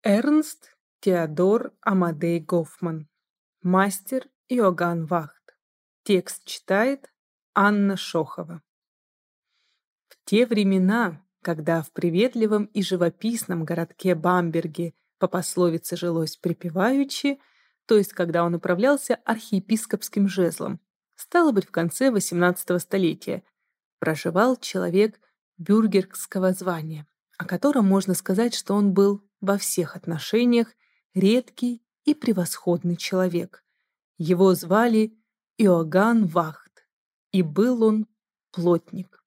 Эрнст Теодор Амадей Гофман. Мастер Иоганн Вахт. Текст читает Анна Шохова. В те времена, когда в приветливом и живописном городке Бамберге по пословице жилось припеваючи, то есть когда он управлялся архиепископским жезлом, стало быть, в конце XVIII столетия, проживал человек бюргерского звания, о котором можно сказать, что он был во всех отношениях редкий и превосходный человек. Его звали Иоганн Вахт, и был он плотник.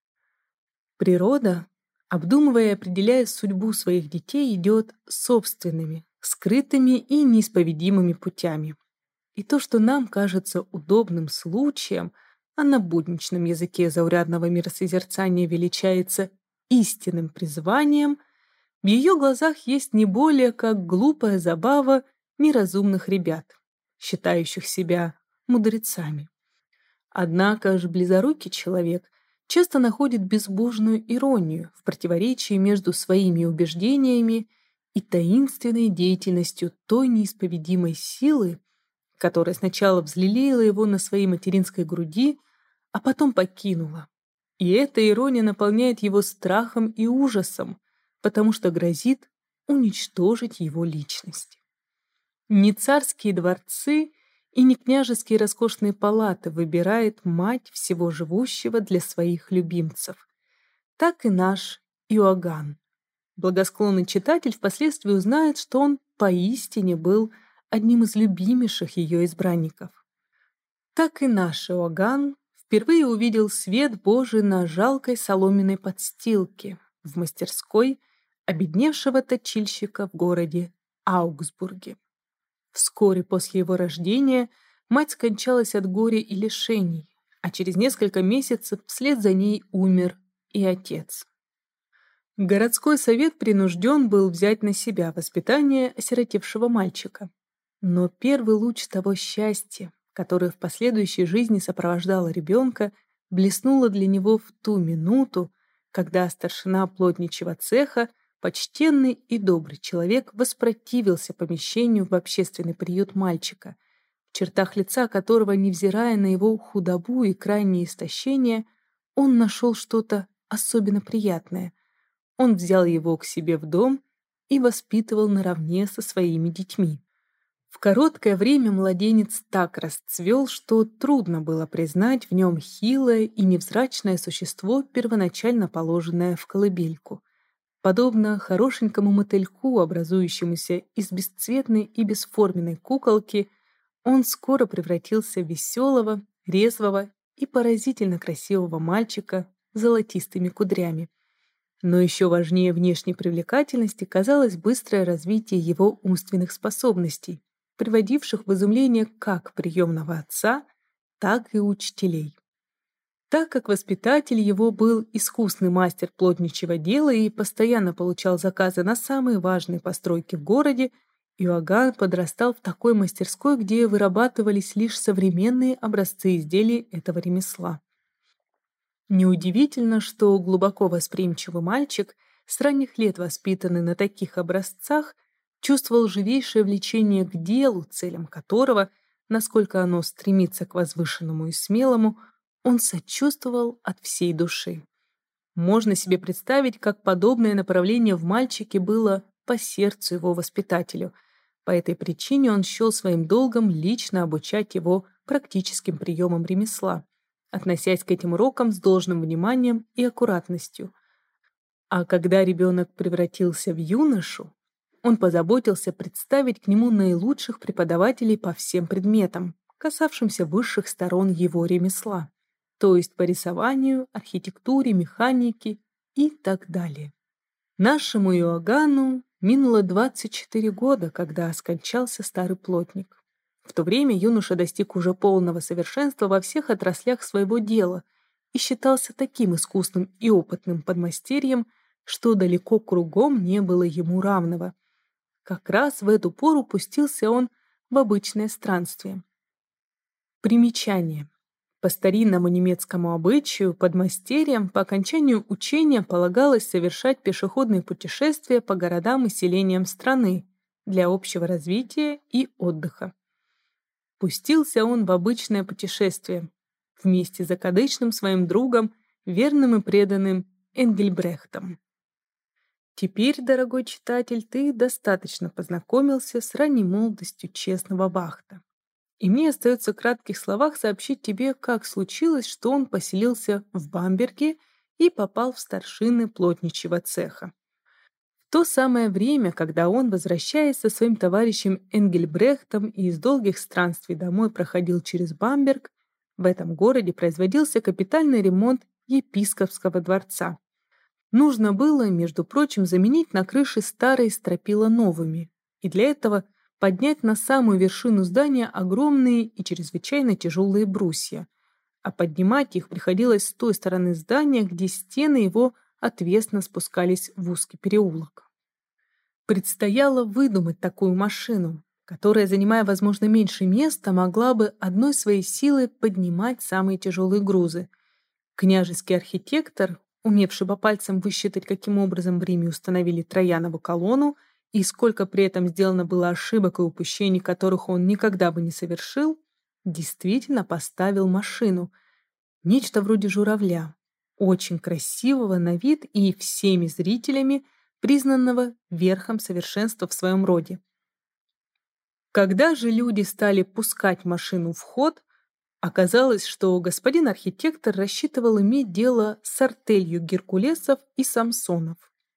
Природа, обдумывая и определяя судьбу своих детей, идет собственными, скрытыми и неисповедимыми путями. И то, что нам кажется удобным случаем, а на будничном языке заурядного миросозерцания величается истинным призванием, в ее глазах есть не более как глупая забава неразумных ребят, считающих себя мудрецами. Однако же близорукий человек часто находит безбожную иронию в противоречии между своими убеждениями и таинственной деятельностью той неисповедимой силы, которая сначала взлелеяла его на своей материнской груди, а потом покинула. И эта ирония наполняет его страхом и ужасом, потому что грозит уничтожить его личность. Не царские дворцы и не княжеские роскошные палаты выбирает мать всего живущего для своих любимцев. Так и наш Иоганн. Благосклонный читатель впоследствии узнает, что он поистине был одним из любимейших ее избранников. Так и наш Иоганн впервые увидел свет Божий на жалкой соломенной подстилке в мастерской обедневшего точильщика в городе Аугсбурге. Вскоре после его рождения мать скончалась от горя и лишений, а через несколько месяцев вслед за ней умер и отец. Городской совет принужден был взять на себя воспитание осиротевшего мальчика. Но первый луч того счастья, которое в последующей жизни сопровождало ребенка, блеснуло для него в ту минуту, когда старшина плотничьего цеха, почтенный и добрый человек, воспротивился помещению в общественный приют мальчика, в чертах лица которого, невзирая на его худобу и крайнее истощение, он нашел что-то особенно приятное. Он взял его к себе в дом и воспитывал наравне со своими детьми. В короткое время младенец так расцвел, что трудно было признать в нем хилое и невзрачное существо, первоначально положенное в колыбельку. Подобно хорошенькому мотыльку, образующемуся из бесцветной и бесформенной куколки, он скоро превратился в веселого, резвого и поразительно красивого мальчика с золотистыми кудрями. Но еще важнее внешней привлекательности казалось быстрое развитие его умственных способностей, приводивших в изумление как приемного отца, так и учителей. Так как воспитатель его был искусный мастер плотничьего дела и постоянно получал заказы на самые важные постройки в городе, Иоганн подрастал в такой мастерской, где вырабатывались лишь современные образцы изделий этого ремесла. Неудивительно, что глубоко восприимчивый мальчик, с ранних лет воспитанный на таких образцах, чувствовал живейшее влечение к делу, целям которого, насколько оно стремится к возвышенному и смелому, он сочувствовал от всей души. Можно себе представить, как подобное направление в мальчике было по сердцу его воспитателю. По этой причине он счел своим долгом лично обучать его практическим приемам ремесла, относясь к этим урокам с должным вниманием и аккуратностью. А когда ребенок превратился в юношу, он позаботился представить к нему наилучших преподавателей по всем предметам, касавшимся высших сторон его ремесла, то есть по рисованию, архитектуре, механике и так далее. Нашему Иоганну минуло 24 года, когда скончался старый плотник. В то время юноша достиг уже полного совершенства во всех отраслях своего дела и считался таким искусным и опытным подмастерьем, что далеко кругом не было ему равного. Как раз в эту пору пустился он в обычное странствие. Примечание. По старинному немецкому обычаю подмастерьям по окончанию учения полагалось совершать пешеходные путешествия по городам и селениям страны для общего развития и отдыха. Пустился он в обычное путешествие вместе с закадычным своим другом, верным и преданным Энгельбрехтом. Теперь, дорогой читатель, ты достаточно познакомился с ранней молодостью честного Вахта. И мне остается в кратких словах сообщить тебе, как случилось, что он поселился в Бамберге и попал в старшины плотничьего цеха. В то самое время, когда он, возвращаясь со своим товарищем Энгельбрехтом и из долгих странствий домой проходил через Бамберг, в этом городе производился капитальный ремонт епископского дворца. Нужно было, между прочим, заменить на крыше старые стропила новыми, и для этого поднять на самую вершину здания огромные и чрезвычайно тяжелые брусья, а поднимать их приходилось с той стороны здания, где стены его отвесно спускались в узкий переулок. Предстояло выдумать такую машину, которая, занимая, возможно, меньше места, могла бы одной своей силой поднимать самые тяжелые грузы. Княжеский архитектор, умевший по пальцам высчитать, каким образом в Риме установили Троянову колонну, и сколько при этом сделано было ошибок и упущений, которых он никогда бы не совершил, действительно поставил машину. Нечто вроде журавля, очень красивого на вид и всеми зрителями признанного верхом совершенства в своем роде. Когда же люди стали пускать машину в ход, оказалось, что господин архитектор рассчитывал иметь дело с артелью Геркулесов и Самсонов.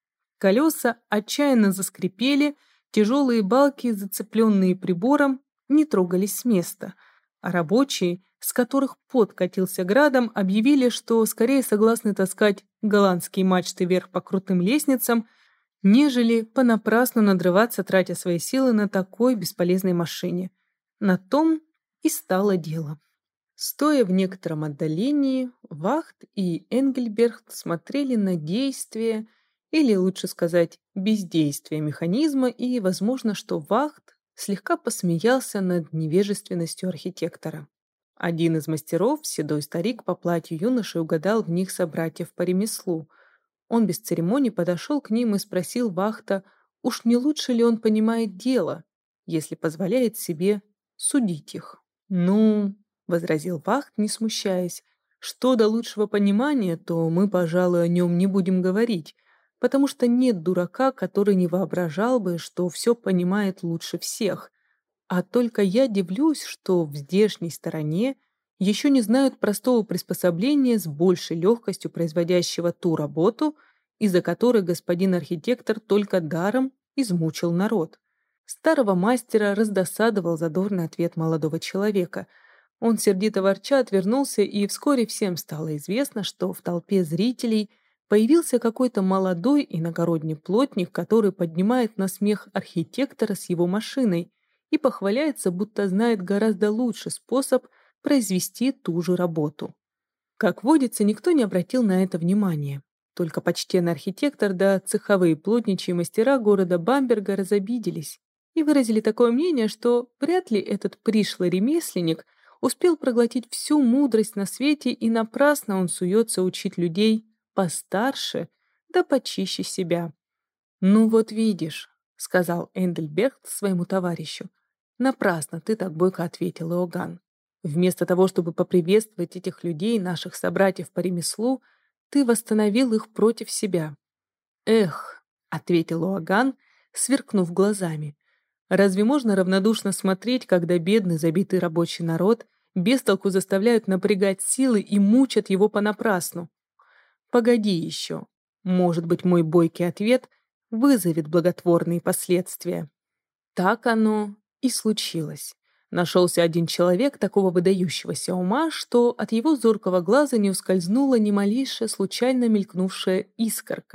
Колеса отчаянно заскрипели, тяжелые балки, зацепленные прибором, не трогались с места, а рабочие, с которых пот катился градом, объявили, что скорее согласны таскать голландские мачты вверх по крутым лестницам, нежели понапрасну надрываться, тратя свои силы на такой бесполезной машине. На том и стало дело. Стоя в некотором отдалении, Вахт и Энгельбрехт смотрели на действие, или лучше сказать, бездействие механизма, и, возможно, что Вахт слегка посмеялся над невежественностью архитектора. Один из мастеров, седой старик по платью юноши, угадал в них собратьев по ремеслу. Он без церемоний подошел к ним и спросил Вахта, уж не лучше ли он понимает дело, если позволяет себе судить их. «Ну, — возразил Вахт, не смущаясь, — что до лучшего понимания, то мы, пожалуй, о нем не будем говорить, потому что нет дурака, который не воображал бы, что все понимает лучше всех. А только я дивлюсь, что в здешней стороне еще не знают простого приспособления с большей легкостью производящего ту работу, из-за которой господин архитектор только даром измучил народ». Старого мастера раздосадовал задорный ответ молодого человека. Он, сердито ворча, отвернулся, и вскоре всем стало известно, что в толпе зрителей появился какой-то молодой иногородний плотник, который поднимает на смех архитектора с его машиной и похваляется, будто знает гораздо лучший способ произвести ту же работу. Как водится, никто не обратил на это внимания. Только почтенный архитектор да цеховые плотничьи мастера города Бамберга разобиделись и выразили такое мнение, что вряд ли этот пришлый ремесленник успел проглотить всю мудрость на свете, и напрасно он суется учить людей постарше да почище себя. «Ну вот видишь», — сказал Энгельбрехт своему товарищу, — «напрасно ты так бойко ответил, Иоганн. Вместо того, чтобы поприветствовать этих людей, наших собратьев по ремеслу, ты восстановил их против себя». «Эх», — ответил Иоганн, сверкнув глазами, — «разве можно равнодушно смотреть, когда бедный забитый рабочий народ без толку заставляют напрягать силы и мучат его понапрасну? Погоди еще. Может быть, мой бойкий ответ вызовет благотворные последствия». Так оно и случилось. Нашелся один человек такого выдающегося ума, что от его зоркого глаза не ускользнула ни малейшая случайно мелькнувшая искорка.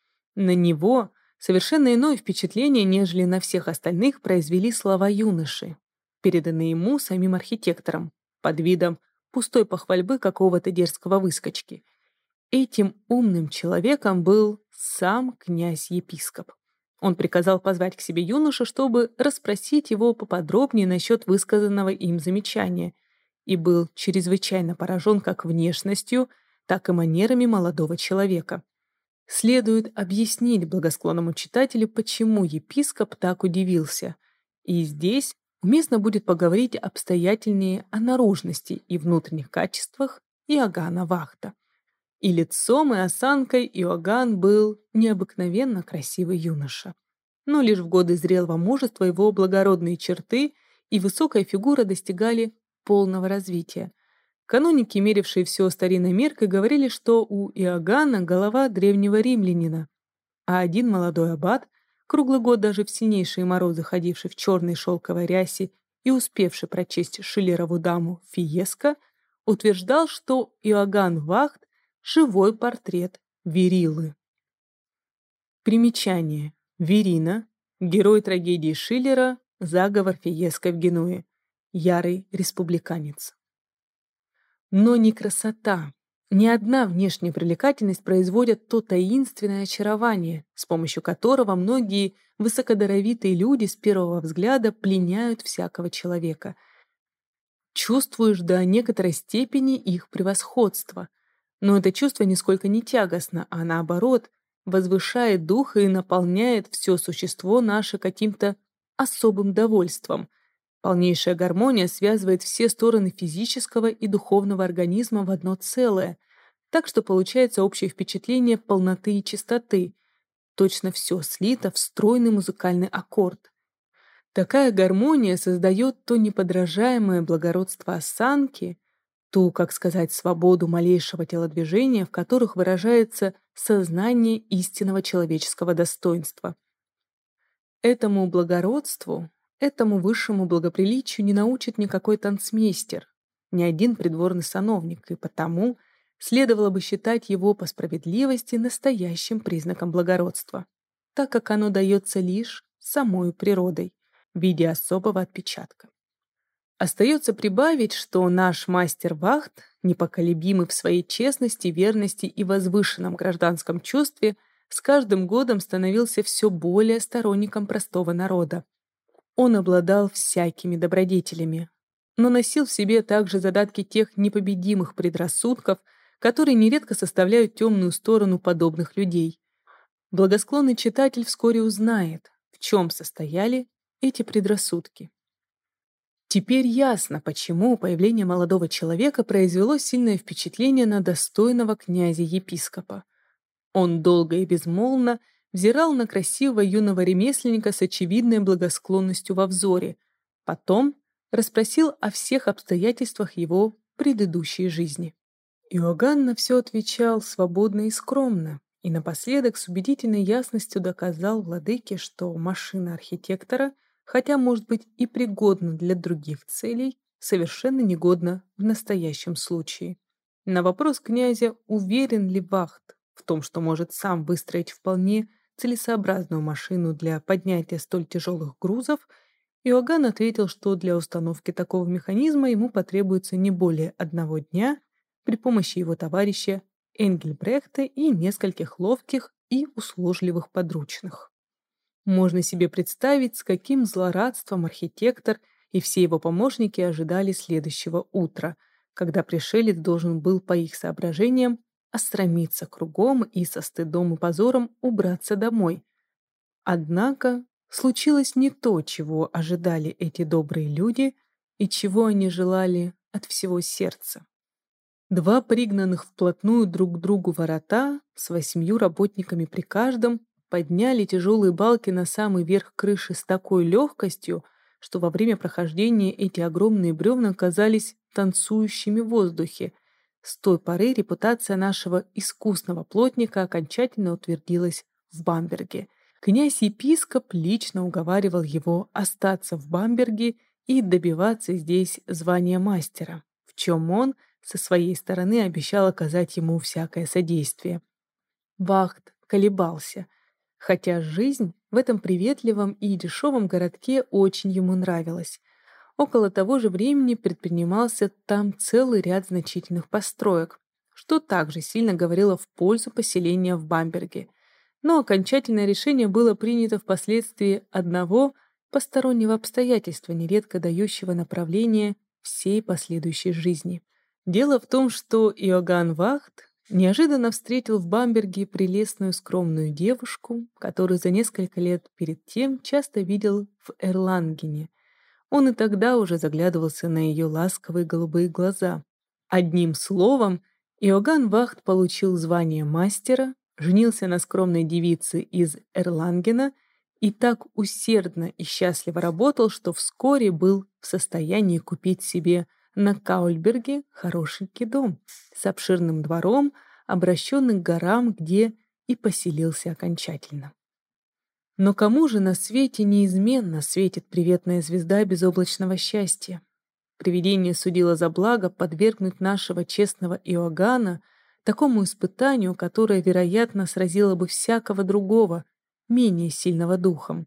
На него совершенно иное впечатление, нежели на всех остальных, произвели слова юноши, переданные ему самим архитектором, под видом пустой похвальбы какого-то дерзкого выскочки. Этим умным человеком был сам князь-епископ. Он приказал позвать к себе юношу, чтобы расспросить его поподробнее насчет высказанного им замечания, и был чрезвычайно поражен как внешностью, так и манерами молодого человека. Следует объяснить благосклонному читателю, почему епископ так удивился. И здесь уместно будет поговорить обстоятельнее о наружности и внутренних качествах Иоганна Вахта. И лицом, и осанкой Иоганн был необыкновенно красивый юноша. Но лишь в годы зрелого мужества его благородные черты и высокая фигура достигали полного развития. Каноники, мерившие все старинной меркой, говорили, что у Иоганна голова древнего римлянина, а один молодой аббат, круглый год даже в сильнейшие морозы ходивший в черной шелковой рясе и успевший прочесть Шиллерову даму Фиеско, утверждал, что Иоганн Вахт — живой портрет Верилы. Примечание. Верина — герой трагедии Шиллера «Заговор Фиеско в Генуе», ярый республиканец. Но ни красота, ни одна внешняя привлекательность производят то таинственное очарование, с помощью которого многие высокодаровитые люди с первого взгляда пленяют всякого человека. Чувствуешь до некоторой степени их превосходство, но это чувство нисколько не тягостно, а наоборот, возвышает дух и наполняет все существо наше каким-то особым довольством. Полнейшая гармония связывает все стороны физического и духовного организма в одно целое, так что получается общее впечатление полноты и чистоты. Точно все слито в стройный музыкальный аккорд. Такая гармония создает то неподражаемое благородство осанки, ту, как сказать, свободу малейшего телодвижения, в которых выражается сознание истинного человеческого достоинства. Этому благородству, этому высшему благоприличию не научит никакой танцмейстер, ни один придворный сановник, и потому следовало бы считать его по справедливости настоящим признаком благородства, так как оно дается лишь самой природой в виде особого отпечатка. Остается прибавить, что наш мастер Вахт, непоколебимый в своей честности, верности и возвышенном гражданском чувстве, с каждым годом становился все более сторонником простого народа. Он обладал всякими добродетелями, но носил в себе также задатки тех непобедимых предрассудков, которые нередко составляют темную сторону подобных людей. Благосклонный читатель вскоре узнает, в чем состояли эти предрассудки. Теперь ясно, почему появление молодого человека произвело сильное впечатление на достойного князя-епископа. Он долго и безмолвно взирал на красивого юного ремесленника с очевидной благосклонностью во взоре, потом расспросил о всех обстоятельствах его предыдущей жизни. Иоганн на все отвечал свободно и скромно, и напоследок с убедительной ясностью доказал владыке, что машина архитектора, хотя может быть и пригодна для других целей, совершенно негодна в настоящем случае. На вопрос князя, уверен ли Вахт в том, что может сам выстроить вполне целесообразную машину для поднятия столь тяжелых грузов, Иоганн ответил, что для установки такого механизма ему потребуется не более 1 дня при помощи его товарища Энгельбрехта и нескольких ловких и услужливых подручных. Можно себе представить, с каким злорадством архитектор и все его помощники ожидали следующего утра, когда пришелец должен был, по их соображениям, остромиться кругом и со стыдом и позором убраться домой. Однако случилось не то, чего ожидали эти добрые люди и чего они желали от всего сердца. 2 пригнанных вплотную друг к другу ворота с 8 работниками при каждом подняли тяжелые балки на самый верх крыши с такой легкостью, что во время прохождения эти огромные бревна казались танцующими в воздухе. С той поры репутация нашего искусного плотника окончательно утвердилась в Бамберге. Князь-епископ лично уговаривал его остаться в Бамберге и добиваться здесь звания мастера, в чем он со своей стороны обещал оказать ему всякое содействие. Вахт колебался, хотя жизнь в этом приветливом и дешевом городке очень ему нравилась. Около того же времени предпринимался там целый ряд значительных построек, что также сильно говорило в пользу поселения в Бамберге. Но окончательное решение было принято впоследствии одного постороннего обстоятельства, нередко дающего направление всей последующей жизни. Дело в том, что Иоганн Вахт неожиданно встретил в Бамберге прелестную скромную девушку, которую за несколько лет перед тем часто видел в Эрлангене. Он и тогда уже заглядывался на ее ласковые голубые глаза. Одним словом, Иоганн Вахт получил звание мастера, женился на скромной девице из Эрлангена и так усердно и счастливо работал, что вскоре был в состоянии купить себе на Каульберге хорошенький дом с обширным двором, обращенный к горам, где и поселился окончательно. Но кому же на свете неизменно светит приветная звезда безоблачного счастья? Привидение судило за благо подвергнуть нашего честного Иоганна такому испытанию, которое, вероятно, сразило бы всякого другого, менее сильного духом.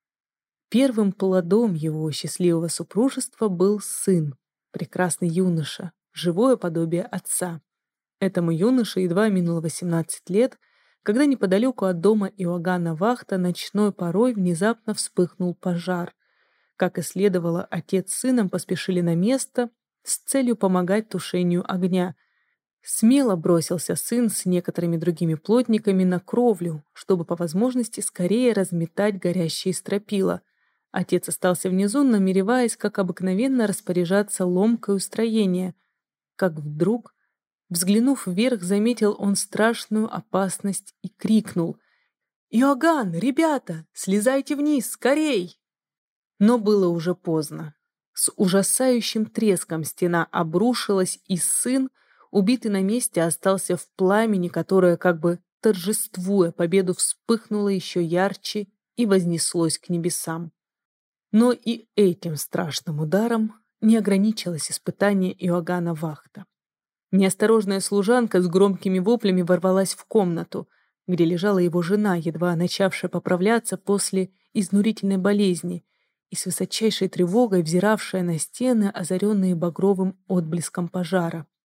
Первым плодом его счастливого супружества был сын, прекрасный юноша, живое подобие отца. Этому юноше едва минуло 18 лет, когда неподалеку от дома Иоганна Вахта ночной порой внезапно вспыхнул пожар. Как и следовало, отец с сыном поспешили на место с целью помогать тушению огня. Смело бросился сын с некоторыми другими плотниками на кровлю, чтобы по возможности скорее разметать горящие стропила. Отец остался внизу, намереваясь, как обыкновенно, распоряжаться ломкой устроения. Как вдруг, взглянув вверх, заметил он страшную опасность и крикнул: «Иоганн, ребята, слезайте вниз, скорей!» Но было уже поздно. С ужасающим треском стена обрушилась, и сын, убитый на месте, остался в пламени, которое, как бы торжествуя победу, вспыхнуло еще ярче и вознеслось к небесам. Но и этим страшным ударом не ограничилось испытание Иоганна Вахта. Неосторожная служанка с громкими воплями ворвалась в комнату, где лежала его жена, едва начавшая поправляться после изнурительной болезни, и с высочайшей тревогой взиравшая на стены, озаренные багровым отблеском пожара.